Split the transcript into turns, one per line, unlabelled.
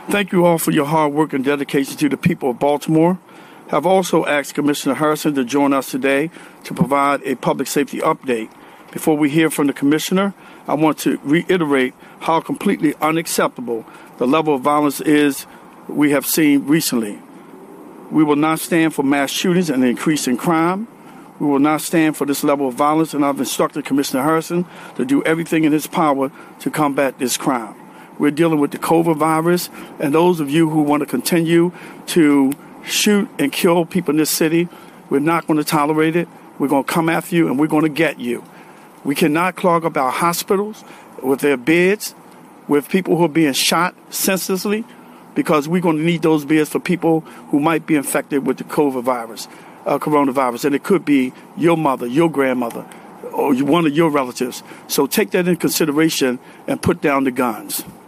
Thank you all for your hard work and dedication to the people of Baltimore. I've also asked Commissioner Harrison to join us today to provide a public safety update. Before we hear from the Commissioner, I want to reiterate how completely unacceptable the level of violence is we have seen recently. We will not stand for mass shootings and an increase in crime. We will not stand for this level of violence, and I've instructed Commissioner Harrison to do everything in his power to combat this crime. We're dealing with the COVID virus, and those of you who want to continue to shoot and kill people in this city, we're not going to tolerate it. We're going to come after you, and we're going to get you. We cannot clog up our hospitals with their beds, with people who are being shot senselessly, because we're going to need those beds for people who might be infected with the coronavirus. And it could be your mother, your grandmother, or one of your relatives. So take that into consideration and put down the guns.